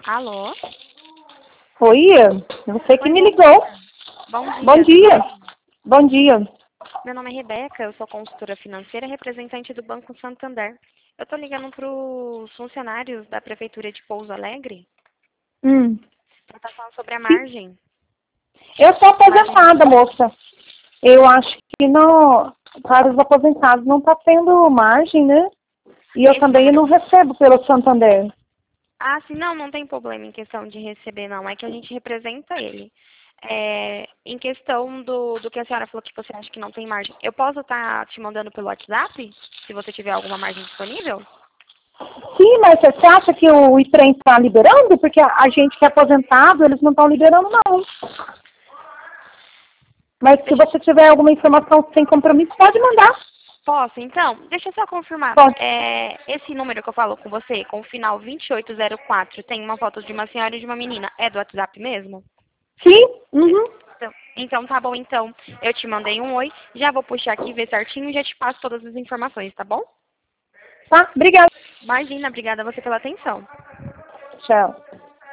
Alô? Oi, você que Oi, me bom ligou. dia. Bom Bom dia, tudo dia. bem? Bom dia. Meu nome é Rebeca, eu sou consultora financeira e representante do Banco Santander. Eu estou ligando para os funcionários da Prefeitura de Pouso Alegre Hum. para estar falando sobre a margem. Eu sou Margem do aposentada, banco. moça. Eu acho que não, para os aposentados não está tendo margem, né? E eu Esse também número. não recebo pelo Santander. Ah, sim, não tem problema em questão de receber, não. É que a gente representa ele. Em questão do que a senhora falou que você acha que não tem margem, eu posso estar te mandando pelo WhatsApp, se você tiver alguma margem disponível? Sim, mas você acha que o IPREM está liberando? Porque a gente que é aposentado, eles não estão liberando, não. Mas se Deixa você tiver alguma informação sem compromisso, pode mandar. Posso, então? Deixa eu só confirmar. Pode. Esse número que eu falo com você, com o final 2804, tem uma foto de uma senhora e de uma menina. É do WhatsApp mesmo? Sim? Uhum. Então tá bom, então. Eu te mandei um oi, já vou puxar aqui, ver certinho e já te passo todas as informações, tá bom? Tá, obrigada. Imagina, obrigada a você pela atenção. Tchau.